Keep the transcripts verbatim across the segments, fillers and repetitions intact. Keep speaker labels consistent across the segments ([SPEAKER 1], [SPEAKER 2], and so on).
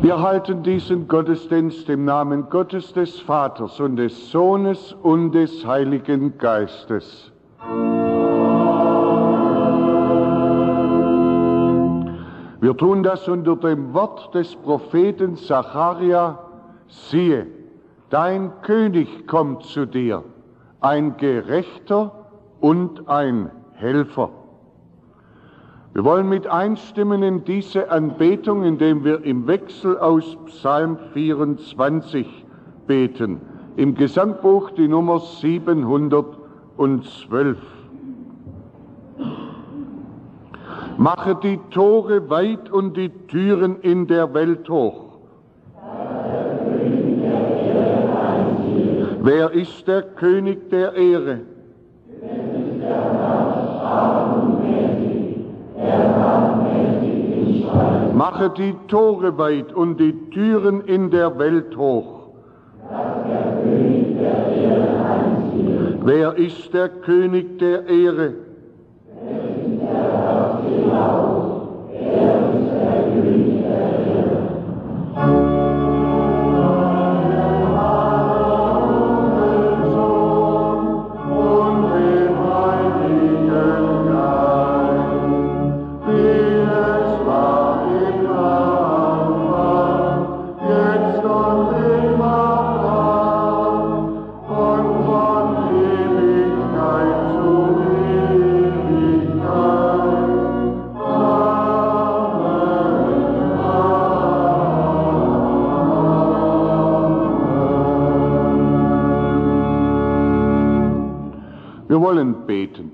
[SPEAKER 1] Wir halten diesen Gottesdienst im Namen Gottes, des Vaters und des Sohnes und des Heiligen Geistes. Wir tun das unter dem Wort des Propheten Sacharja: Siehe, dein König kommt zu dir, ein Gerechter und ein Helfer. Wir wollen mit einstimmen in diese Anbetung, indem wir im Wechsel aus Psalm vierundzwanzig beten, im Gesangbuch die Nummer siebenhundertzwölf. Mache die Tore weit und die Türen in der Welt hoch. Wer ist der König der Ehre? Mache die Tore weit und die Türen in der Welt hoch. Wer ist der König der Ehre? Wir wollen beten.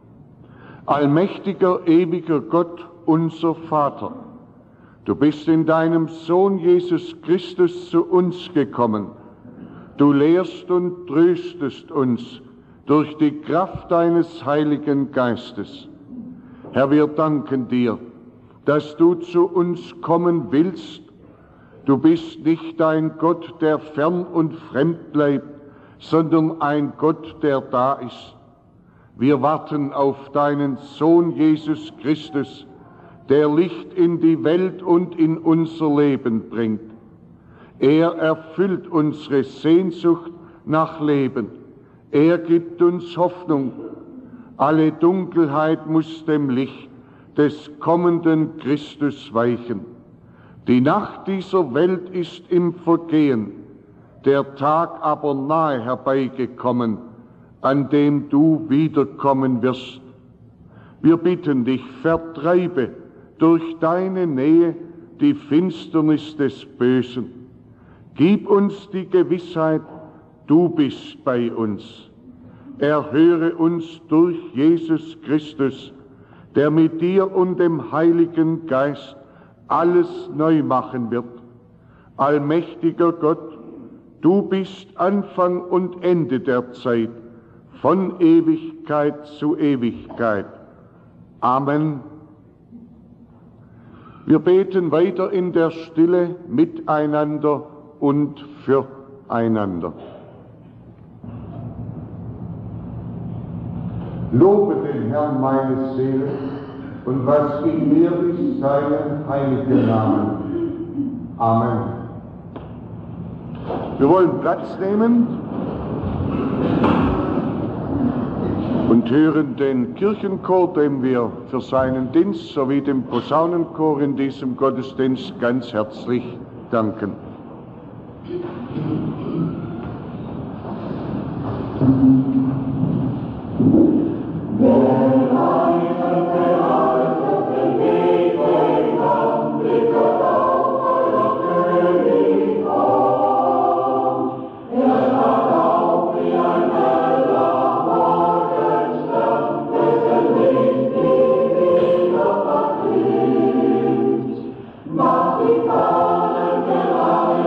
[SPEAKER 1] Allmächtiger, ewiger Gott, unser Vater, du bist in deinem Sohn Jesus Christus zu uns gekommen. Du lehrst und tröstest uns durch die Kraft deines Heiligen Geistes. Herr, wir danken dir, dass du zu uns kommen willst. Du bist nicht ein Gott, der fern und fremd bleibt, sondern ein Gott, der da ist. Wir warten auf deinen Sohn Jesus Christus, der Licht in die Welt und in unser Leben bringt. Er erfüllt unsere Sehnsucht nach Leben. Er gibt uns Hoffnung. Alle Dunkelheit muss dem Licht des kommenden Christus weichen. Die Nacht dieser Welt ist im Vergehen, der Tag aber nahe herbeigekommen, an dem du wiederkommen wirst. Wir bitten dich, vertreibe durch deine Nähe die Finsternis des Bösen. Gib uns die Gewissheit, du bist bei uns. Erhöre uns durch Jesus Christus, der mit dir und dem Heiligen Geist alles neu machen wird. Allmächtiger Gott, du bist Anfang und Ende der Zeit, von Ewigkeit zu Ewigkeit. Amen. Wir beten weiter in der Stille miteinander und füreinander. Lobe den Herrn meine Seele und was in mir ist, seinen heiligen Namen. Amen. Wir wollen Platz nehmen und hören den Kirchenchor, dem wir für seinen Dienst sowie dem Posaunenchor in diesem Gottesdienst ganz herzlich danken.
[SPEAKER 2] Mach die Fahnen bereit.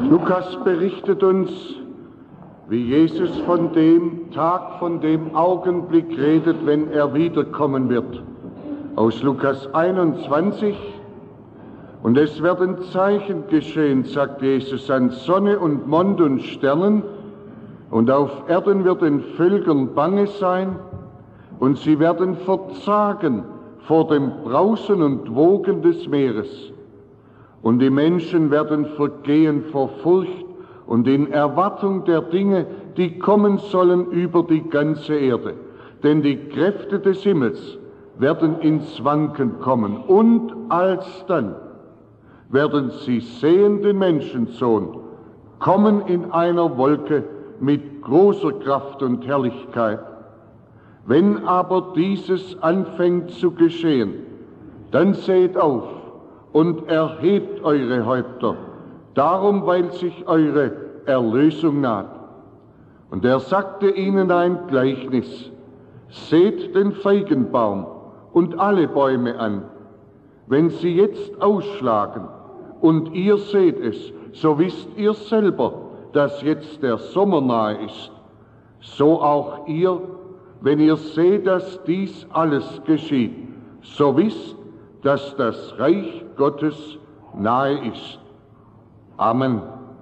[SPEAKER 1] Lukas berichtet uns, wie Jesus von dem Tag, von dem Augenblick redet, wenn er wiederkommen wird. Aus Lukas einundzwanzig. Und es werden Zeichen geschehen, sagt Jesus, an Sonne und Mond und Sternen, und auf Erden wird den Völkern bange sein, und sie werden verzagen vor dem Brausen und Wogen des Meeres. Und die Menschen werden vergehen vor Furcht und in Erwartung der Dinge, die kommen sollen über die ganze Erde. Denn die Kräfte des Himmels werden ins Wanken kommen. Und alsdann werden sie sehen den Menschensohn kommen in einer Wolke mit großer Kraft und Herrlichkeit. Wenn aber dieses anfängt zu geschehen, dann seht auf und erhebt eure Häupter, darum, weil sich eure Erlösung naht. Und er sagte ihnen ein Gleichnis: Seht den Feigenbaum und alle Bäume an. Wenn sie jetzt ausschlagen und ihr seht es, so wisst ihr selber, dass jetzt der Sommer nahe ist. So auch ihr, wenn ihr seht, dass dies alles geschieht, so wisst, dass das Reich Gottes nahe ist. Amen.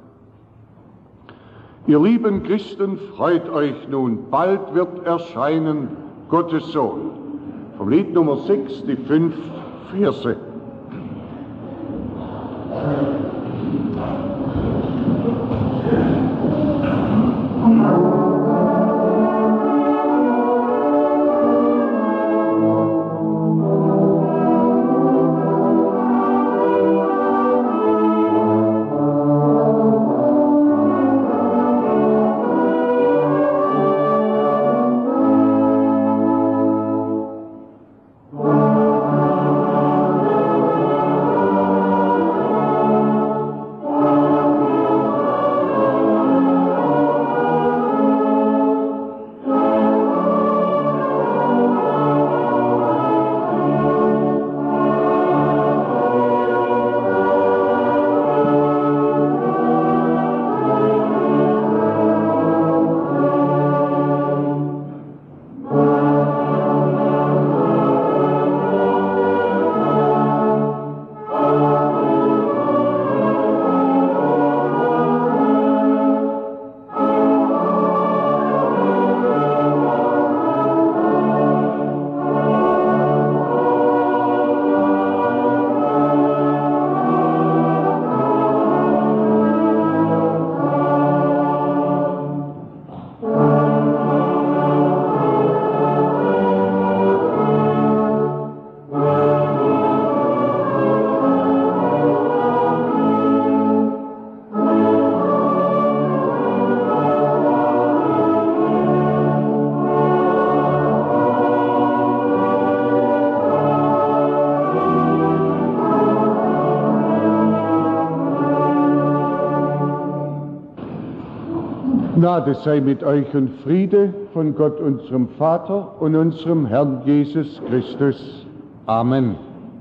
[SPEAKER 1] Ihr lieben Christen, freut euch nun, bald wird erscheinen Gottes Sohn. Vom Lied Nummer sechs, die fünf Verse. Gnade sei mit euch und Friede von Gott, unserem Vater und unserem Herrn Jesus Christus. Amen.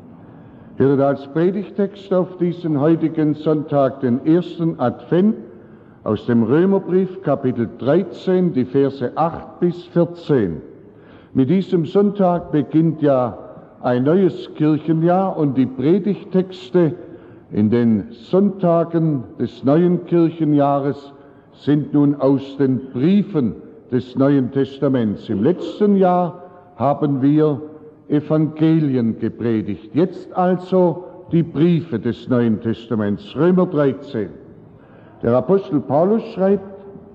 [SPEAKER 1] Hört als Predigtext auf diesen heutigen Sonntag den ersten Advent aus dem Römerbrief, Kapitel dreizehn, die Verse acht bis vierzehn. Mit diesem Sonntag beginnt ja ein neues Kirchenjahr und die Predigtexte in den Sonntagen des neuen Kirchenjahres sind nun aus den Briefen des Neuen Testaments. Im letzten Jahr haben wir Evangelien gepredigt, jetzt also die Briefe des Neuen Testaments, Römer dreizehn. Der Apostel Paulus schreibt: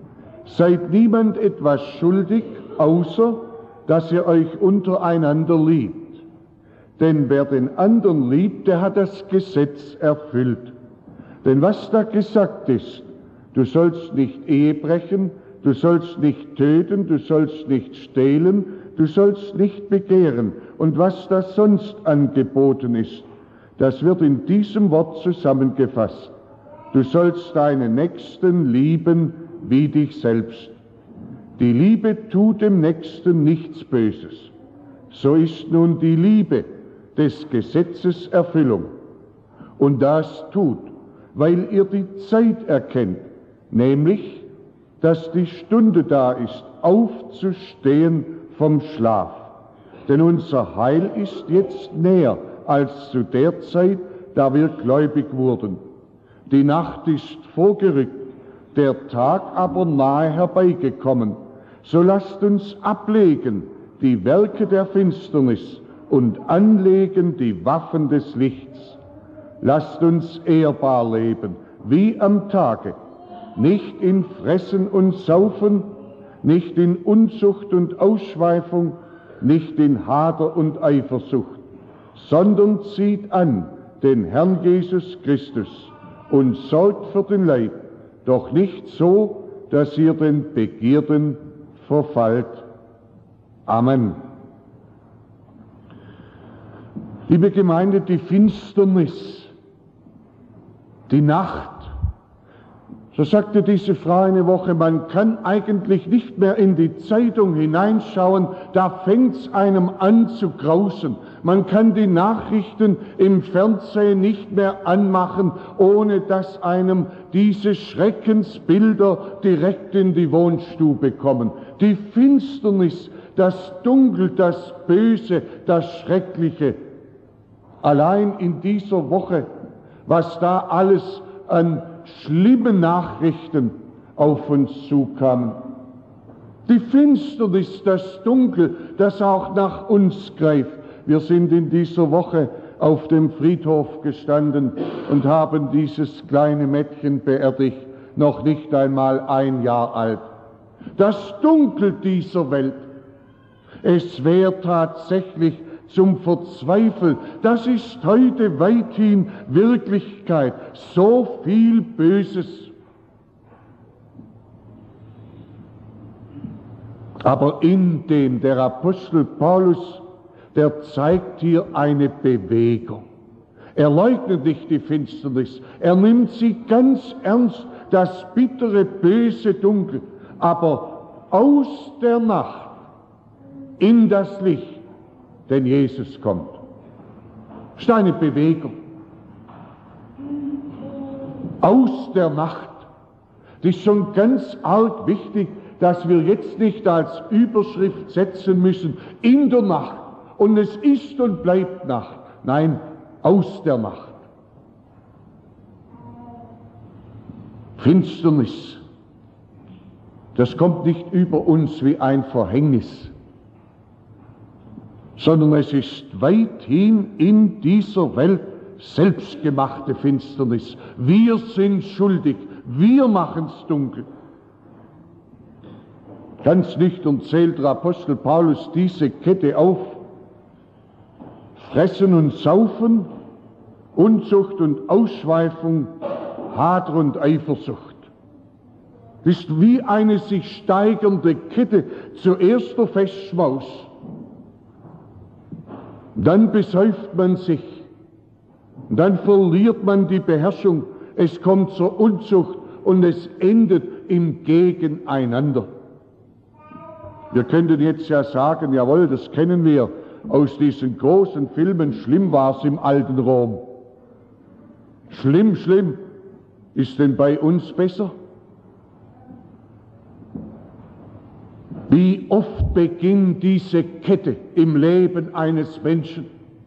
[SPEAKER 1] Seid niemand etwas schuldig, außer dass ihr euch untereinander liebt. Denn wer den anderen liebt, der hat das Gesetz erfüllt. Denn was da gesagt ist: Du sollst nicht Ehe brechen, du sollst nicht töten, du sollst nicht stehlen, du sollst nicht begehren. Und was da sonst angeboten ist, das wird in diesem Wort zusammengefasst: Du sollst deinen Nächsten lieben wie dich selbst. Die Liebe tut dem Nächsten nichts Böses. So ist nun die Liebe des Gesetzes Erfüllung. Und das tut, weil ihr die Zeit erkennt, nämlich, dass die Stunde da ist, aufzustehen vom Schlaf. Denn unser Heil ist jetzt näher als zu der Zeit, da wir gläubig wurden. Die Nacht ist vorgerückt, der Tag aber nahe herbeigekommen. So lasst uns ablegen die Werke der Finsternis und anlegen die Waffen des Lichts. Lasst uns ehrbar leben, wie am Tage, nicht in Fressen und Saufen, nicht in Unzucht und Ausschweifung, nicht in Hader und Eifersucht, sondern zieht an den Herrn Jesus Christus und sorgt für den Leib, doch nicht so, dass ihr den Begierden verfallt. Amen. Liebe Gemeinde, die Finsternis, die Nacht, so sagte diese Frau eine Woche, man kann eigentlich nicht mehr in die Zeitung hineinschauen, da fängt's einem an zu grausen. Man kann die Nachrichten im Fernsehen nicht mehr anmachen, ohne dass einem diese Schreckensbilder direkt in die Wohnstube kommen. Die Finsternis, das Dunkel, das Böse, das Schreckliche. Allein in dieser Woche, was da alles an schlimmen Nachrichten auf uns zukamen. Die Finsternis, das Dunkel, das auch nach uns greift. Wir sind in dieser Woche auf dem Friedhof gestanden und haben dieses kleine Mädchen beerdigt, noch nicht einmal ein Jahr alt. Das Dunkel dieser Welt, es wäre tatsächlich zum Verzweifeln. Das ist heute weithin Wirklichkeit. So viel Böses. Aber in dem der Apostel Paulus, der zeigt hier eine Bewegung. Er leugnet nicht die Finsternis. Er nimmt sie ganz ernst, das bittere, böse Dunkel. Aber aus der Nacht in das Licht, denn Jesus kommt. Das ist eine Bewegung. Aus der Nacht. Das ist schon ganz arg wichtig, dass wir jetzt nicht als Überschrift setzen müssen, in der Nacht. Und es ist und bleibt Nacht. Nein, aus der Nacht. Finsternis. Das kommt nicht über uns wie ein Verhängnis, sondern es ist weithin in dieser Welt selbstgemachte Finsternis. Wir sind schuldig, wir machen's dunkel. Ganz nüchtern zählt der Apostel Paulus diese Kette auf. Fressen und Saufen, Unzucht und Ausschweifung, Hader und Eifersucht. Das ist wie eine sich steigernde Kette, zuerst der Festschmaus. Dann besäuft man sich, dann verliert man die Beherrschung, es kommt zur Unzucht und es endet im Gegeneinander. Wir könnten jetzt ja sagen, jawohl, das kennen wir aus diesen großen Filmen, schlimm war's im alten Rom. Schlimm, schlimm. Ist denn bei uns besser? Wie oft beginnt diese Kette im Leben eines Menschen,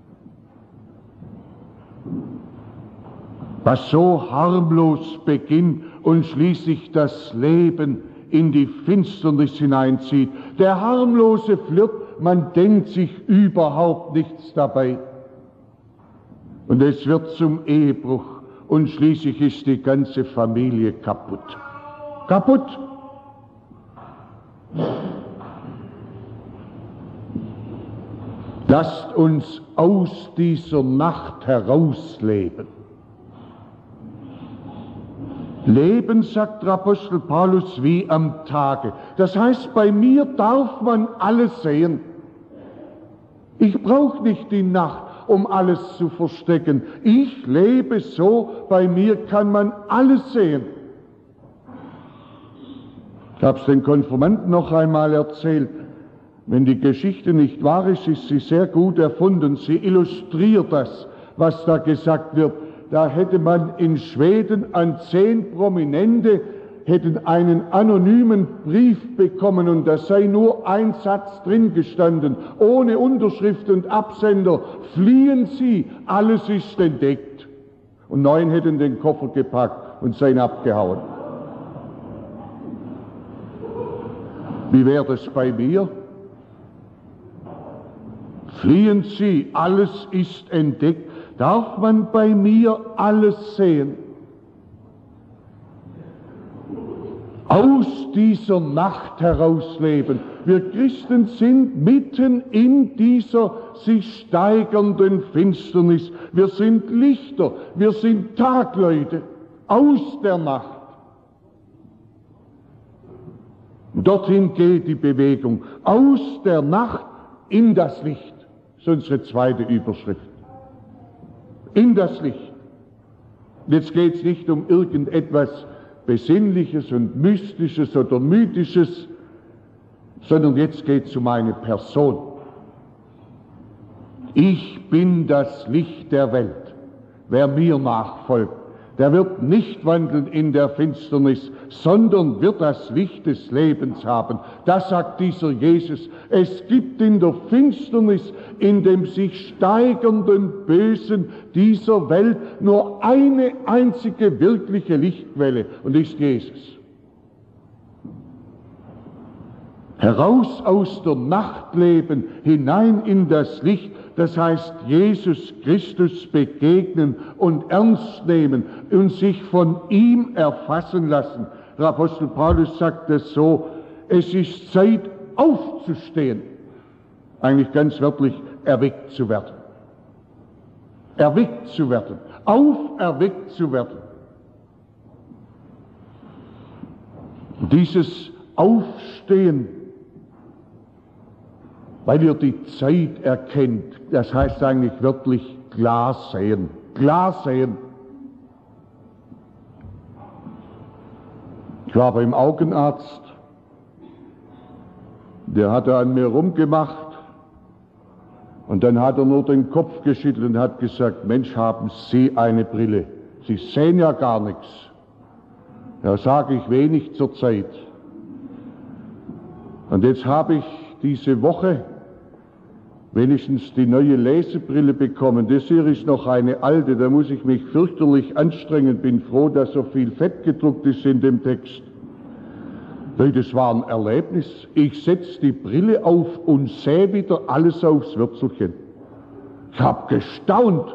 [SPEAKER 1] was so harmlos beginnt und schließlich das Leben in die Finsternis hineinzieht. Der harmlose Flirt, man denkt sich überhaupt nichts dabei. Und es wird zum Ehebruch und schließlich ist die ganze Familie kaputt. Kaputt! Lasst uns aus dieser Nacht herausleben. Leben, sagt der Apostel Paulus, wie am Tage. Das heißt, bei mir darf man alles sehen. Ich brauche nicht die Nacht, um alles zu verstecken. Ich lebe so, bei mir kann man alles sehen. Ich habe es den Konfirmanden noch einmal erzählt. Wenn die Geschichte nicht wahr ist, ist sie sehr gut erfunden. Sie illustriert das, was da gesagt wird. da hätte man in Schweden an zehn Prominente hätten einen anonymen Brief bekommen und da sei nur ein Satz drin gestanden, ohne Unterschrift und Absender: Fliehen Sie, alles ist entdeckt. Und neun hätten den Koffer gepackt und seien abgehauen. Wie wäre das bei mir? Fliehen Sie, alles ist entdeckt. Darf man bei mir alles sehen? Aus dieser Nacht herausleben. Wir Christen sind mitten in dieser sich steigernden Finsternis. Wir sind Lichter, wir sind Tagleute aus der Nacht. Dorthin geht die Bewegung, aus der Nacht in das Licht. Das ist unsere zweite Überschrift. In das Licht. Jetzt geht es nicht um irgendetwas Besinnliches und Mystisches oder Mythisches, sondern jetzt geht es um eine Person. Ich bin das Licht der Welt. Wer mir nachfolgt, der wird nicht wandeln in der Finsternis, sondern wird das Licht des Lebens haben. Das sagt dieser Jesus. Es gibt in der Finsternis, in dem sich steigernden Bösen dieser Welt nur eine einzige wirkliche Lichtquelle, und ist Jesus. Heraus aus der Nacht leben, hinein in das Licht, das heißt Jesus Christus begegnen und ernst nehmen und sich von ihm erfassen lassen. Der Apostel Paulus sagt es so: Es ist Zeit aufzustehen. Eigentlich ganz wörtlich, erweckt zu werden. Erweckt zu werden. Auferweckt zu werden. Dieses Aufstehen, weil ihr die Zeit erkennt, das heißt eigentlich wörtlich klar sehen. Klar sehen. Ich war beim Augenarzt, der hatte an mir rumgemacht und dann hat er nur den Kopf geschüttelt und hat gesagt: Mensch, haben Sie eine Brille? Sie sehen ja gar nichts. Da sage ich: wenig zur Zeit. Und jetzt habe ich diese Woche wenigstens die neue Lesebrille bekommen. Das hier ist noch eine alte, da muss ich mich fürchterlich anstrengen. Bin froh, dass so viel Fett gedruckt ist in dem Text. Das war ein Erlebnis. Ich setze die Brille auf und sehe wieder alles aufs Würzelchen. Ich habe gestaunt.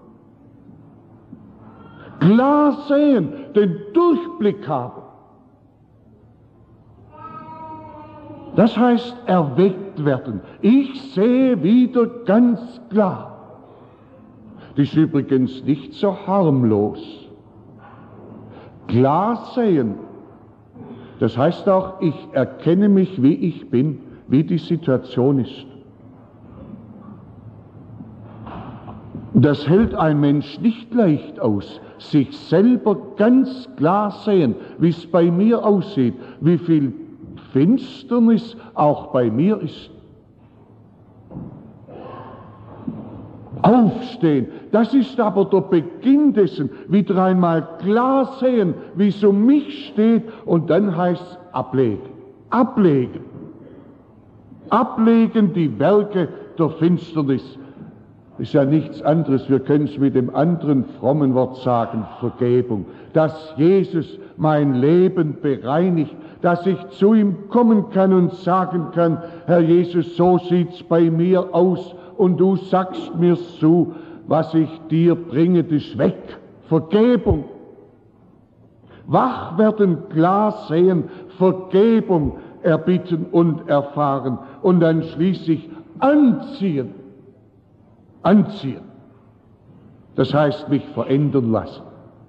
[SPEAKER 1] Klar sehen, den Durchblick haben. Das heißt, erweckt werden. Ich sehe wieder ganz klar. Das ist übrigens nicht so harmlos. Klar sehen. Das heißt auch, ich erkenne mich, wie ich bin, wie die Situation ist. Das hält ein Mensch nicht leicht aus, sich selber ganz klar sehen, wie es bei mir aussieht, wie viel Finsternis auch bei mir ist. Aufstehen, das ist aber der Beginn dessen, wieder einmal klar sehen, wie es um mich steht, und dann heißt es ablegen. Ablegen. Ablegen die Werke der Finsternis. Ist ja nichts anderes, wir können es mit dem anderen frommen Wort sagen: Vergebung. Dass Jesus mein Leben bereinigt, dass ich zu ihm kommen kann und sagen kann: Herr Jesus, so sieht's bei mir aus, und du sagst mir zu, was ich dir bringe, das ist weg. Vergebung. Wach werden, klar sehen, Vergebung erbitten und erfahren, und dann schließlich anziehen. Anziehen. Das heißt, mich verändern lassen.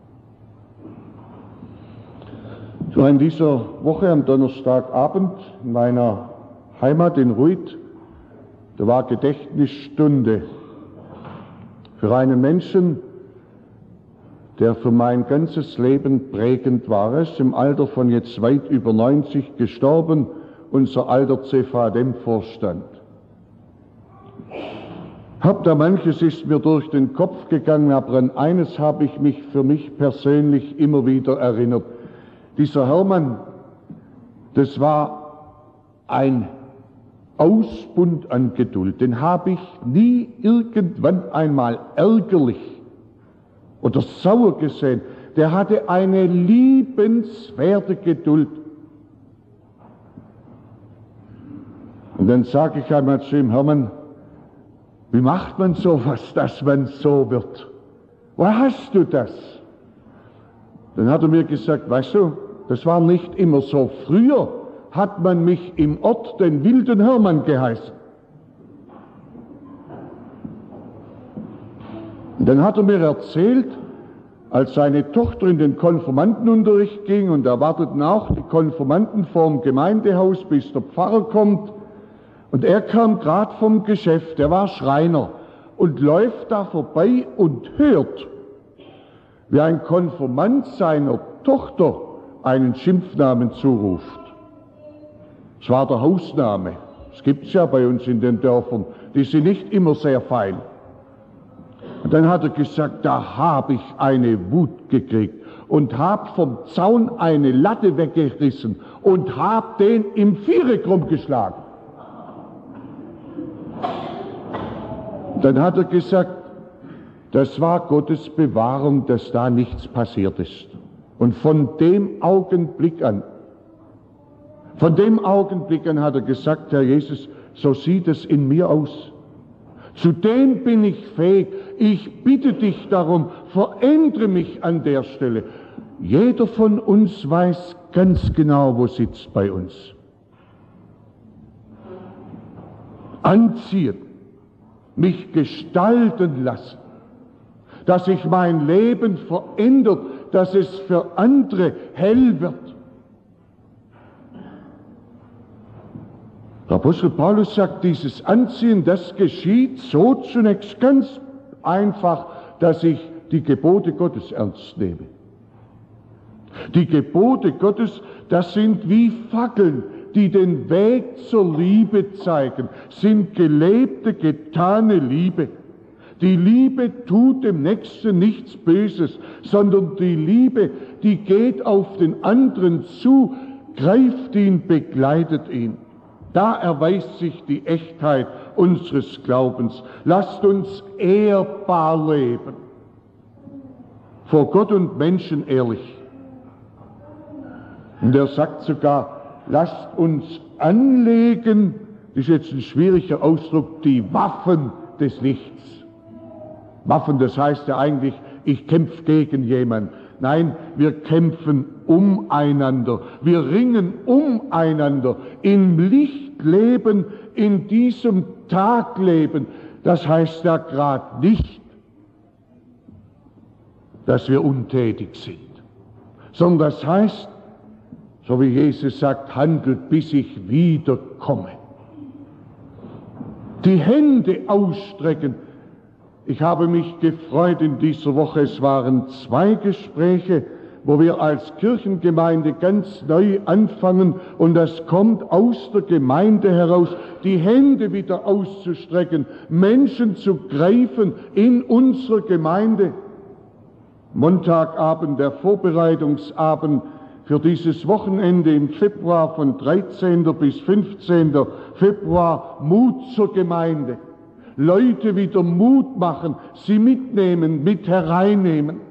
[SPEAKER 1] Ich war in dieser Woche am Donnerstagabend in meiner Heimat in Ruid. Da war Gedächtnisstunde für einen Menschen, der für mein ganzes Leben prägend war. Er ist im Alter von jetzt weit über neunzig gestorben, unser alter C V A D E M-Vorstand. Hab da manches ist mir durch den Kopf gegangen, aber an eines habe ich mich für mich persönlich immer wieder erinnert. Dieser Hermann, das war ein Ausbund an Geduld. Den habe ich nie irgendwann einmal ärgerlich oder sauer gesehen. Der hatte eine liebenswerte Geduld. Und dann sage ich einmal zu ihm: Hermann, wie macht man sowas, dass man so wird? Woher hast du das? Dann hat er mir gesagt: Weißt du, das war nicht immer so. Früher hat man mich im Ort den wilden Hermann geheißen. Und dann hat er mir erzählt, als seine Tochter in den Konfirmandenunterricht ging, und da warteten auch die Konfirmanden vorm Gemeindehaus, bis der Pfarrer kommt, und er kam gerade vom Geschäft, er war Schreiner, und läuft da vorbei und hört, wie ein Konfirmand seiner Tochter einen Schimpfnamen zuruft. Es war der Hausname. Das gibt es ja bei uns in den Dörfern. Die sind nicht immer sehr fein. Und dann hat er gesagt: Da habe ich eine Wut gekriegt und habe vom Zaun eine Latte weggerissen und habe den im Viereck rumgeschlagen. Dann hat er gesagt, das war Gottes Bewahrung, dass da nichts passiert ist. Und von dem Augenblick an, von dem Augenblick an hat er gesagt: Herr Jesus, so sieht es in mir aus. Zu dem bin ich fähig. Ich bitte dich darum, verändere mich an der Stelle. Jeder von uns weiß ganz genau, wo sitzt bei uns. Anziehen, mich gestalten lassen, dass sich mein Leben verändert, dass es für andere hell wird. Der Apostel Paulus sagt, dieses Anziehen, das geschieht so zunächst ganz einfach, dass ich die Gebote Gottes ernst nehme. Die Gebote Gottes, das sind wie Fackeln, die den Weg zur Liebe zeigen, sind gelebte, getane Liebe. Die Liebe tut dem Nächsten nichts Böses, sondern die Liebe, die geht auf den anderen zu, greift ihn, begleitet ihn. Da erweist sich die Echtheit unseres Glaubens. Lasst uns ehrbar leben, vor Gott und Menschen ehrlich. Und er sagt sogar, lasst uns anlegen, das ist jetzt ein schwieriger Ausdruck, die Waffen des Lichts. Waffen, das heißt ja eigentlich, ich kämpfe gegen jemanden. Nein, wir kämpfen umeinander, wir ringen umeinander, im Licht leben, in diesem Tag leben. Das heißt ja gerade nicht, dass wir untätig sind, sondern das heißt, so wie Jesus sagt, handelt, bis ich wiederkomme. Die Hände ausstrecken. Ich habe mich gefreut in dieser Woche, es waren zwei Gespräche, wo wir als Kirchengemeinde ganz neu anfangen, und das kommt aus der Gemeinde heraus, die Hände wieder auszustrecken, Menschen zu greifen in unserer Gemeinde. Montagabend, der Vorbereitungsabend für dieses Wochenende im Februar von dreizehnten bis fünfzehnten Februar, Mut zur Gemeinde. Leute wieder Mut machen, sie mitnehmen, mit hereinnehmen.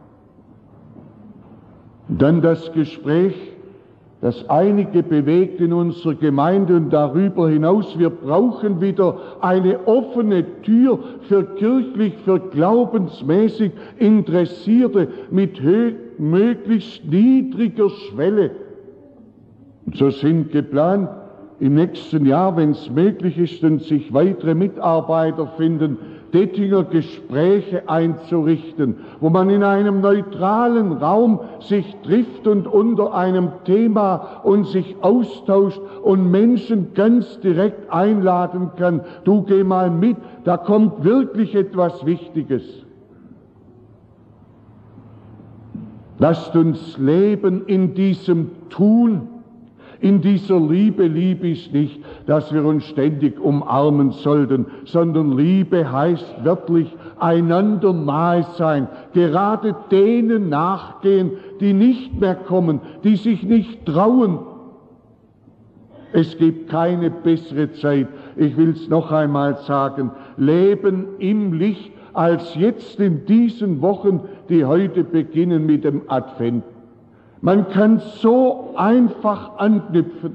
[SPEAKER 1] Dann das Gespräch, das einige bewegt in unserer Gemeinde und darüber hinaus. Wir brauchen wieder eine offene Tür für kirchlich, für glaubensmäßig Interessierte mit möglichst niedriger Schwelle. Und so sind geplant, im nächsten Jahr, wenn es möglich ist und sich weitere Mitarbeiter finden, Dettinger Gespräche einzurichten, wo man in einem neutralen Raum sich trifft und unter einem Thema und sich austauscht und Menschen ganz direkt einladen kann. Du geh mal mit, da kommt wirklich etwas Wichtiges. Lasst uns leben in diesem Tun, In dieser Liebe, Liebe ist nicht, dass wir uns ständig umarmen sollten, sondern Liebe heißt wörtlich einander nahe sein, gerade denen nachgehen, die nicht mehr kommen, die sich nicht trauen. Es gibt keine bessere Zeit, ich will es noch einmal sagen, Leben im Licht, als jetzt in diesen Wochen, die heute beginnen mit dem Advent. Man kann so einfach anknüpfen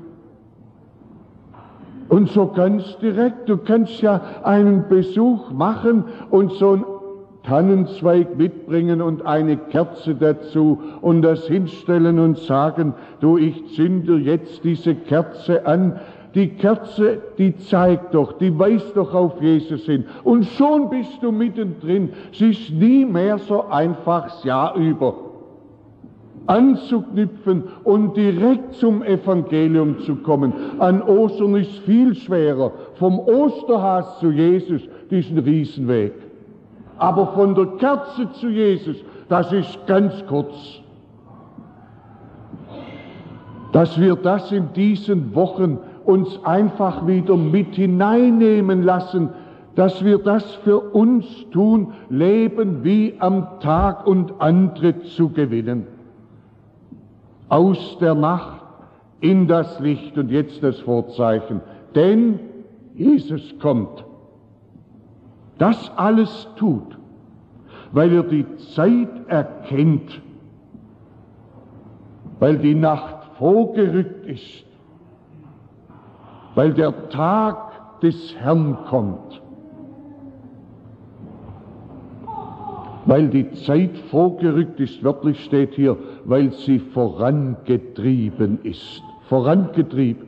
[SPEAKER 1] und so ganz direkt. Du kannst ja einen Besuch machen und so einen Tannenzweig mitbringen und eine Kerze dazu und das hinstellen und sagen, du, ich zünde jetzt diese Kerze an. Die Kerze, die zeigt doch, die weist doch auf Jesus hin. Und schon bist du mittendrin. Es ist nie mehr so einfach das Jahr über anzuknüpfen und direkt zum Evangelium zu kommen. An Ostern ist viel schwerer. Vom Osterhas zu Jesus, das ist ein Riesenweg. Aber von der Kerze zu Jesus, das ist ganz kurz. Dass wir das in diesen Wochen uns einfach wieder mit hineinnehmen lassen, dass wir das für uns tun, Leben wie am Tag und Antritt zu gewinnen. Aus der Nacht in das Licht und jetzt das Vorzeichen, denn Jesus kommt. Das alles tut, weil er die Zeit erkennt, weil die Nacht vorgerückt ist, weil der Tag des Herrn kommt, weil die Zeit vorgerückt ist, wörtlich steht hier, weil sie vorangetrieben ist. Vorangetrieben.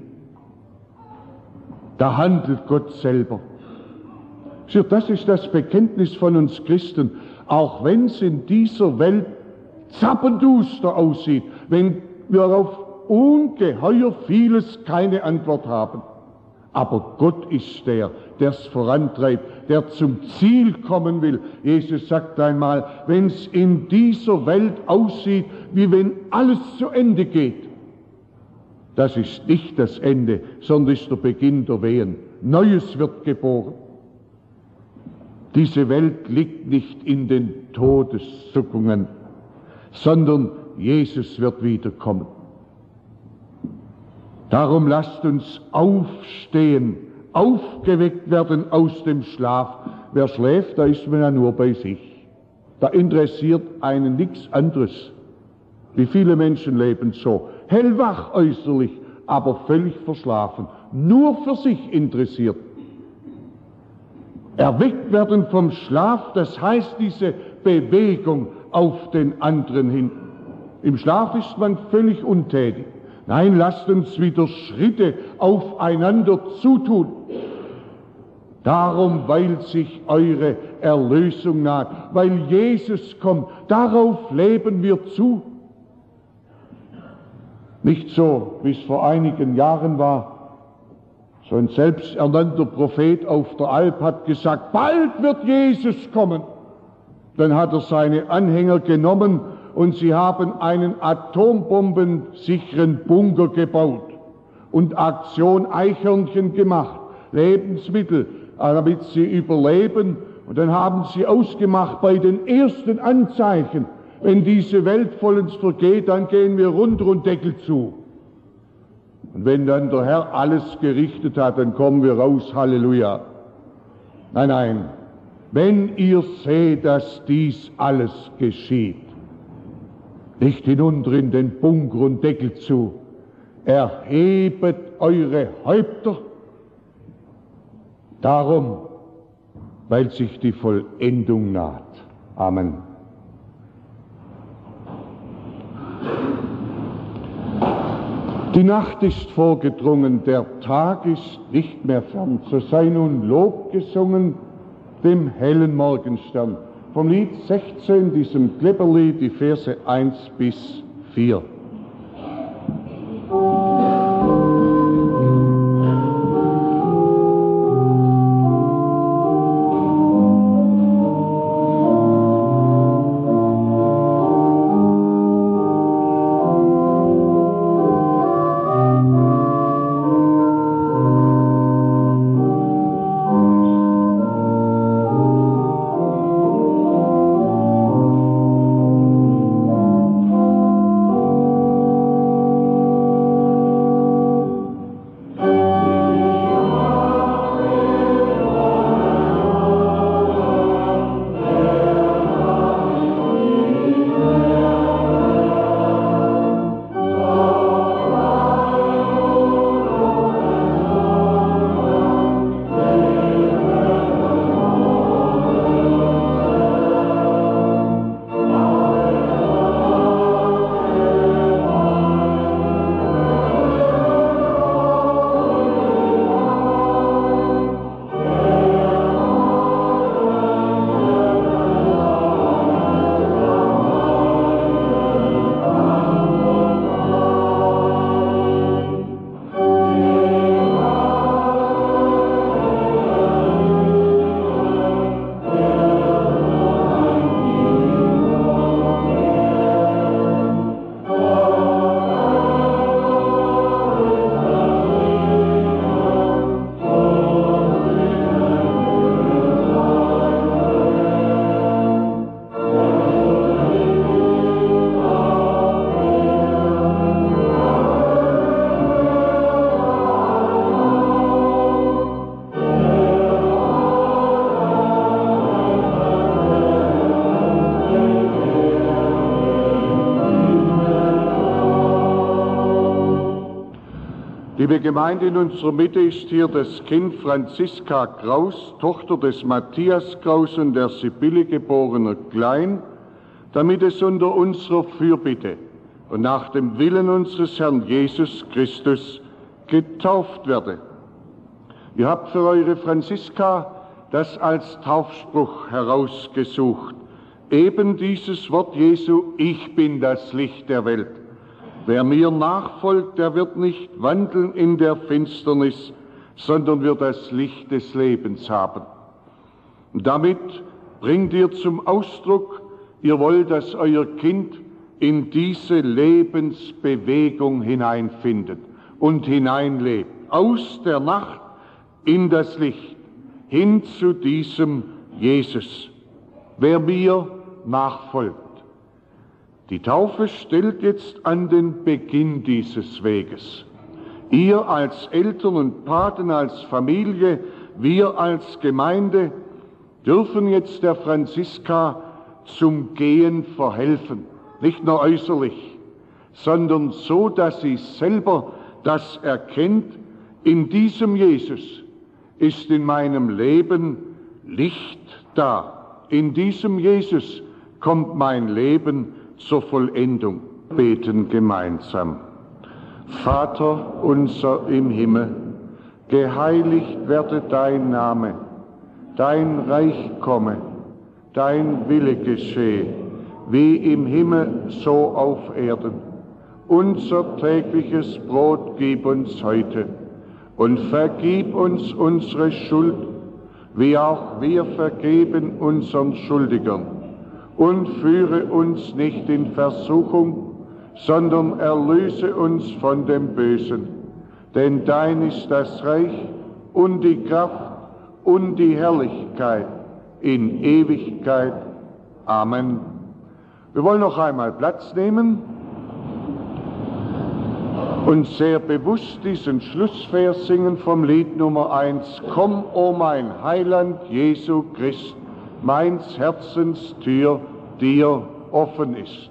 [SPEAKER 1] Da handelt Gott selber. Das ist das Bekenntnis von uns Christen, auch wenn es in dieser Welt zappenduster aussieht, wenn wir auf ungeheuer vieles keine Antwort haben. Aber Gott ist der, der es vorantreibt, der zum Ziel kommen will. Jesus sagt einmal, wenn es in dieser Welt aussieht, wie wenn alles zu Ende geht, das ist nicht das Ende, sondern ist der Beginn der Wehen. Neues wird geboren. Diese Welt liegt nicht in den Todeszuckungen, sondern Jesus wird wiederkommen. Darum lasst uns aufstehen, aufgeweckt werden aus dem Schlaf. Wer schläft, da ist man ja nur bei sich. Da interessiert einen nichts anderes. Wie viele Menschen leben so, hellwach äußerlich, aber völlig verschlafen, nur für sich interessiert. Erweckt werden vom Schlaf, das heißt diese Bewegung auf den anderen hin. Im Schlaf ist man völlig untätig. Nein, lasst uns wieder Schritte aufeinander zutun. Darum, weil sich eure Erlösung naht, weil Jesus kommt, darauf leben wir zu. Nicht so, wie es vor einigen Jahren war. So ein selbsternannter Prophet auf der Alp hat gesagt, bald wird Jesus kommen. Dann hat er seine Anhänger genommen und sie haben einen atombombensicheren Bunker gebaut und Aktion Eichhörnchen gemacht, Lebensmittel, damit sie überleben. Und dann haben sie ausgemacht, bei den ersten Anzeichen, wenn diese Welt vollends vergeht, dann gehen wir runter und Deckel zu. Und wenn dann der Herr alles gerichtet hat, dann kommen wir raus, Halleluja. Nein, nein, wenn ihr seht, dass dies alles geschieht, nicht hinunter in den Bunker und Deckel zu, erhebet eure Häupter, darum, weil sich die Vollendung naht. Amen. Die Nacht ist vorgedrungen, der Tag ist nicht mehr fern. So sei nun Lob gesungen dem hellen Morgenstern. Vom Lied sechzehn, diesem Klepperlied, die Verse eins bis vier. Liebe Gemeinde, in unserer Mitte ist hier das Kind Franziska Kraus, Tochter des Matthias Kraus und der Sibylle geborener Klein, damit es unter unserer Fürbitte und nach dem Willen unseres Herrn Jesus Christus getauft werde. Ihr habt für eure Franziska das als Taufspruch herausgesucht. Eben dieses Wort Jesu: Ich bin das Licht der Welt. Wer mir nachfolgt, der wird nicht wandeln in der Finsternis, sondern wird das Licht des Lebens haben. Und damit bringt ihr zum Ausdruck, ihr wollt, dass euer Kind in diese Lebensbewegung hineinfindet und hineinlebt. Aus der Nacht in das Licht, hin zu diesem Jesus. Wer mir nachfolgt. Die Taufe stellt jetzt an den Beginn dieses Weges. Ihr als Eltern und Paten, als Familie, wir als Gemeinde dürfen jetzt der Franziska zum Gehen verhelfen. Nicht nur äußerlich, sondern so, dass sie selber das erkennt: In diesem Jesus ist in meinem Leben Licht da. In diesem Jesus kommt mein Leben zur Vollendung. Beten gemeinsam. Vater unser im Himmel, geheiligt werde dein Name, dein Reich komme, dein Wille geschehe, wie im Himmel so auf Erden. Unser tägliches Brot gib uns heute und vergib uns unsere Schuld, wie auch wir vergeben unseren Schuldigern. Und führe uns nicht in Versuchung, sondern erlöse uns von dem Bösen. Denn dein ist das Reich und die Kraft und die Herrlichkeit in Ewigkeit. Amen. Wir wollen noch einmal Platz nehmen und sehr bewusst diesen Schlussvers singen vom Lied Nummer eins. Komm, o mein Heiland, Jesu Christ, meins Herzens Tür dir offen ist.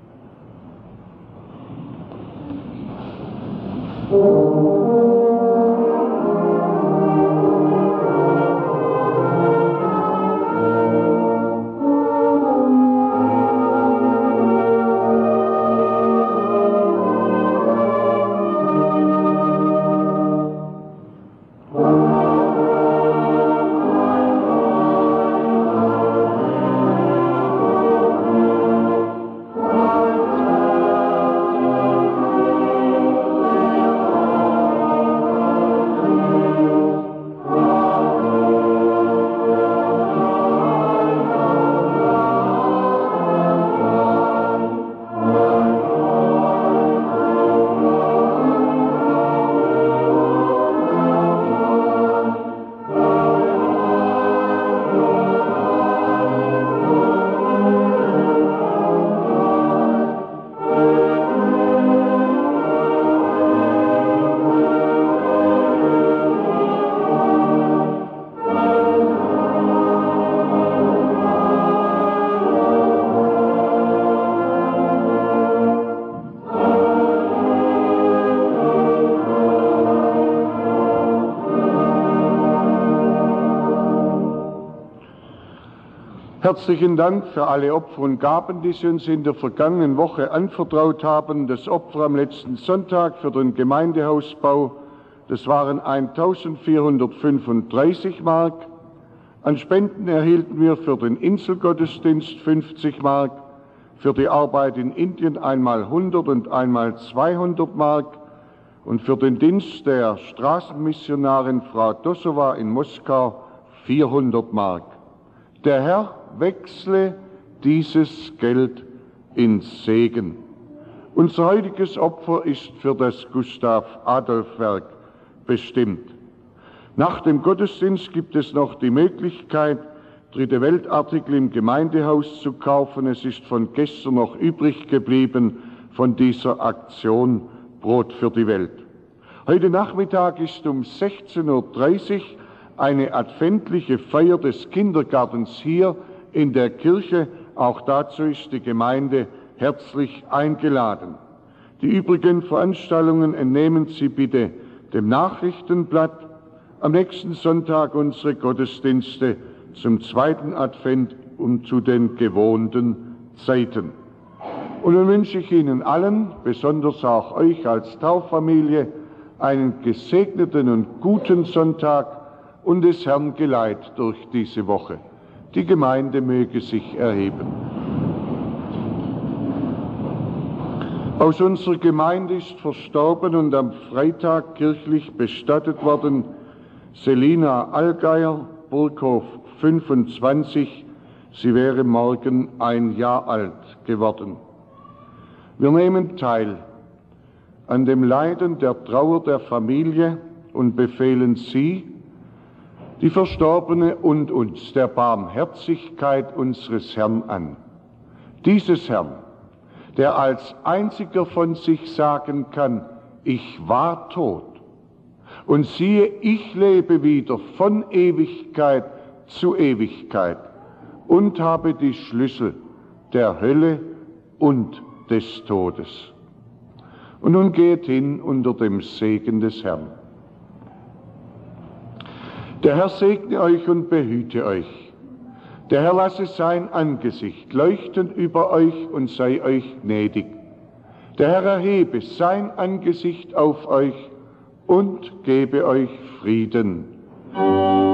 [SPEAKER 1] Herzlichen Dank für alle Opfer und Gaben, die Sie uns in der vergangenen Woche anvertraut haben. Das Opfer am letzten Sonntag für den Gemeindehausbau, das waren eintausendvierhundertfünfunddreißig Mark. An Spenden erhielten wir für den Inselgottesdienst fünfzig Mark, für die Arbeit in Indien einmal hundert und einmal zweihundert Mark und für den Dienst der Straßenmissionarin Frau Dosowa in Moskau vierhundert Mark. Der Herr wechsle dieses Geld in Segen. Unser heutiges Opfer ist für das Gustav-Adolf-Werk bestimmt. Nach dem Gottesdienst gibt es noch die Möglichkeit, Dritte Weltartikel im Gemeindehaus zu kaufen. Es ist von gestern noch übrig geblieben von dieser Aktion Brot für die Welt. Heute Nachmittag ist um sechzehn Uhr dreißig eine adventliche Feier des Kindergartens hier in der Kirche. Auch dazu ist die Gemeinde herzlich eingeladen. Die übrigen Veranstaltungen entnehmen Sie bitte dem Nachrichtenblatt, am nächsten Sonntag unsere Gottesdienste zum zweiten Advent und zu den gewohnten Zeiten. Und nun wünsche ich Ihnen allen, besonders auch euch als Tauffamilie, einen gesegneten und guten Sonntag und des Herrn Geleit durch diese Woche. Die Gemeinde möge sich erheben. Aus unserer Gemeinde ist verstorben und am Freitag kirchlich bestattet worden Selina Allgeier, Burghof fünfundzwanzig. Sie wäre morgen ein Jahr alt geworden. Wir nehmen teil an dem Leiden der Trauer der Familie und befehlen Sie, die Verstorbene und uns, der Barmherzigkeit unseres Herrn an. Dieses Herrn, der als einziger von sich sagen kann, ich war tot, und siehe, ich lebe wieder von Ewigkeit zu Ewigkeit und habe die Schlüssel der Hölle und des Todes. Und nun geht hin unter dem Segen des Herrn. Der Herr segne euch und behüte euch. Der Herr lasse sein Angesicht leuchten über euch und sei euch gnädig. Der Herr erhebe sein Angesicht auf euch und gebe euch Frieden.